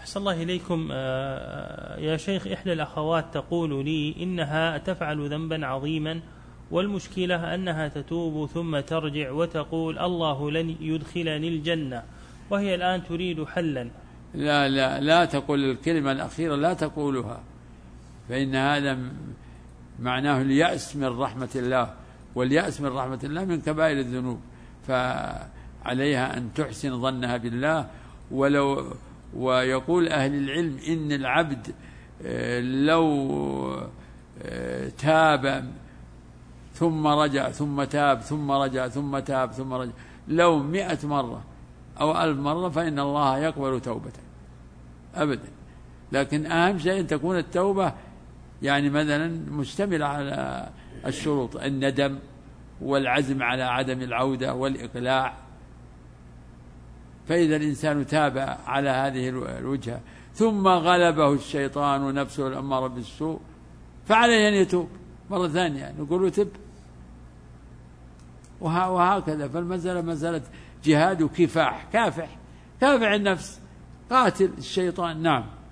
أحسن الله إليكم. يا شيخ، إحدى الأخوات تقول لي إنها تفعل ذنبا عظيما، والمشكلة أنها تتوب ثم ترجع وتقول الله لن يدخلني الجنة، وهي الآن تريد حلا. لا لا لا تقول الكلمة الأخيرة، لا تقولها، فإن هذا معناه اليأس من رحمة الله، واليأس من رحمة الله من كبائر الذنوب، فعليها أن تحسن ظنها بالله. ويقول أهل العلم إن العبد لو تاب ثم رجع ثم تاب ثم رجع ثم تاب ثم رجع لو 100 مرة أو 1000 مرة فإن الله يقبل توبته أبدا. لكن أهم شيء أن تكون التوبة يعني مثلا مشتملة على الشروط: الندم والعزم على عدم العودة والإقلاع. فإذا الإنسان تاب على هذه الوجهة ثم غلبه الشيطان ونفسه الأمارة بالسوء فعليه أن يتوب مرة ثانية، نقول تب. وهكذا. فالمسألة مسألة جهاد وكفاح، كافح النفس، قاتل الشيطان. نعم.